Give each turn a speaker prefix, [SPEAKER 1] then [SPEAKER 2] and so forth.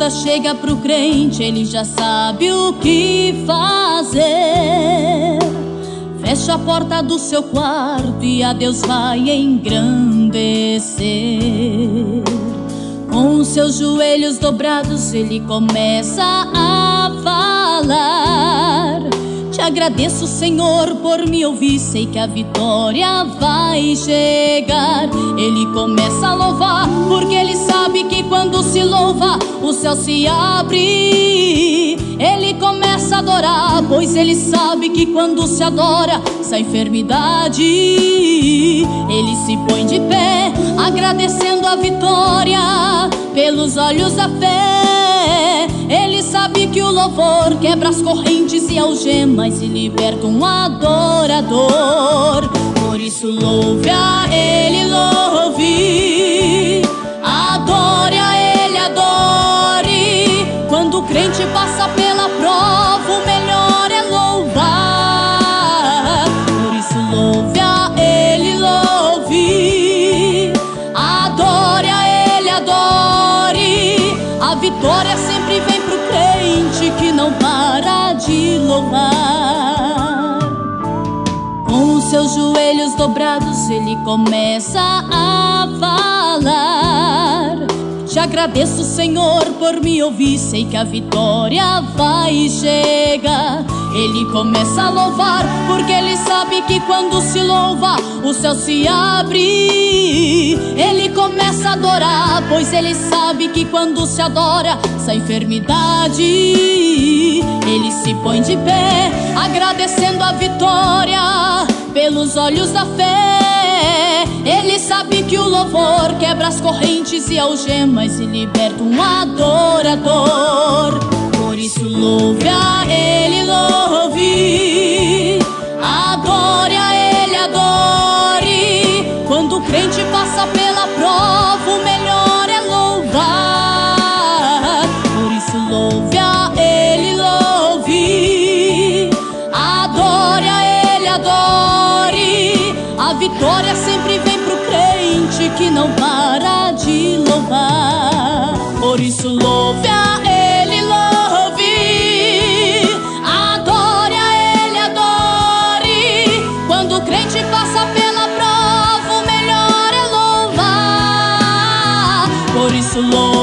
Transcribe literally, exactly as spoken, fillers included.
[SPEAKER 1] luta chega pro crente, ele já sabe o que fazer. Fecha a porta do seu quarto e a Deus vai engrandecer. Com os seus joelhos dobrados ele começa a falar: te agradeço, Senhor, por me ouvir, sei que a vitória vai chegar. Ele começa a louvar, porque ele sabe que quando se louva, o céu se abre. Ele começa a adorar, pois ele sabe que quando se adora, sai enfermidade. Ele se põe de pé, agradecendo a vitória, pelos olhos da fé. Ele sabe que o louvor quebra as correntes e algemas e liberta um adorador. Por isso louve a ele, louve, adore a ele, adore. Quando o crente passa pela prova, o melhor é louvar. Por isso louve a ele, louve, adore a ele, adore. A vitória sempre vem pro crente que não para de louvar. Com os seus joelhos dobrados ele começa a falar: te agradeço, Senhor, por me ouvir, sei que a vitória vai chegar. Ele começa a louvar, porque ele sabe que quando se louva, o céu se abre. Ele começa a adorar, pois ele sabe que quando se adora, sai enfermidade. Ele se põe de pé, agradecendo a vitória, pelos olhos da fé. Ele sabe que o louvor quebra as correntes e algemas e liberta um adorador. Por isso louve a ele, louve, adore a ele, adore. Quando o crente passa pela prova, o melhor é louvar. Por isso louve a ele, louve, adore a ele, adore. A vitória sempre vem pro crente que não para de louvar. Por isso louve a ele, louve, adore a ele, adore. Quando o crente passa pela prova, o melhor é louvar. Por isso louve